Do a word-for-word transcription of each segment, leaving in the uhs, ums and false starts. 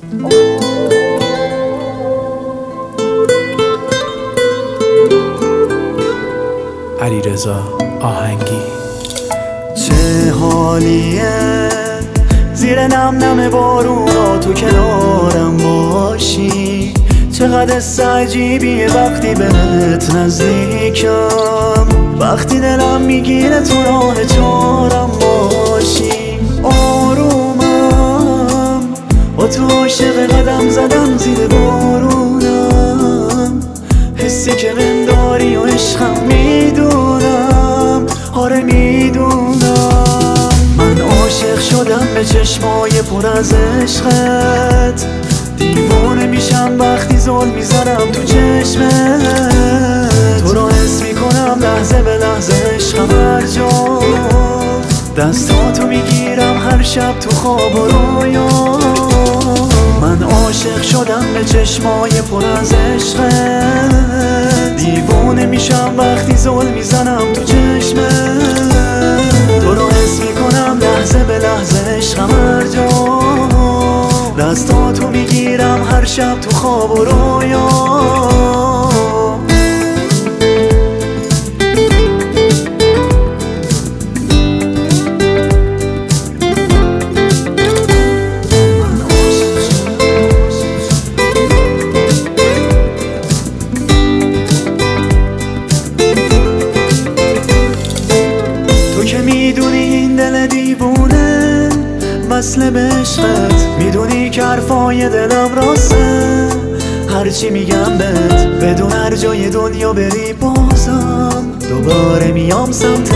علیرضا آهنگی. چه حالیه زیر نم نم بارونا تو کنارم باشی، چقدر حس عجیبیه وقتی بهت نزدیکم، وقتی دلم میگیره تو راه چارم باشی. آرومم با تو عاشق قدم زدم زیر بارونم، حسی که من داری و عشقم میدونم، آره میدونم. من عاشق شدم به چشمای پر از عشقت، دیوانه میشم وقتی زل میزنم تو چشمت، تو رو حس میکنم لحظه به لحظه عشقم هر جا، دستاتو میگیرم هر شب تو خواب و رویا. من عاشق شدم به چشمای پر از عشقت، دیوانه میشم وقتی زل میزنم تو چشمت، تو رو حس میکنم لحظه به لحظه عشقم هر جا، دستاتو میگیرم هر شب تو خواب و رویا. تو که میدونی این دل دیوونه وصله به عشقت، میدونی که حرفای دلم راسته، هرچی میگم بهت بدون هر جای دنیا بری بازم دوباره میام سمتت.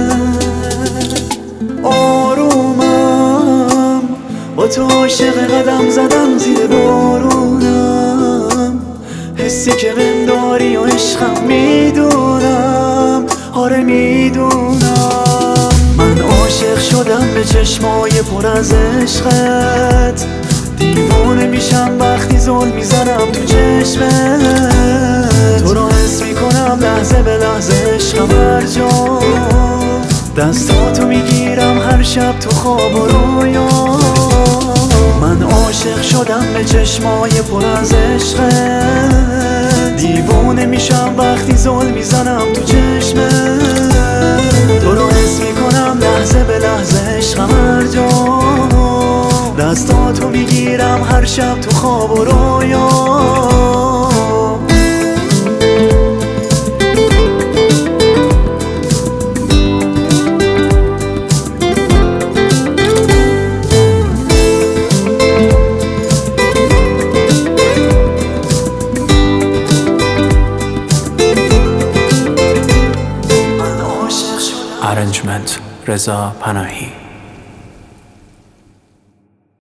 آرومم با تو عاشق قدم زدم زیر بارونم، حسی که من داری و عشقم میدونم، آره میدونم. من عاشق شدم به چشمای پر از عشقت، دیوانه میشم وقتی زل میزنم تو چشمت، تو رو حس میکنم لحظه به لحظه عشقم هر جا، دستاتو میگیرم هر شب تو خواب و رویا. من عاشق شدم به چشمای پر از عشقت، دیوانه میشم وقتی زل میزنم تو چشمت، تو رو حس میکنم لحظه به لحظه عشقم هر جا، دستاتو میگیرم هر شب تو خواب و رویا. Arrangement رضا پناهی.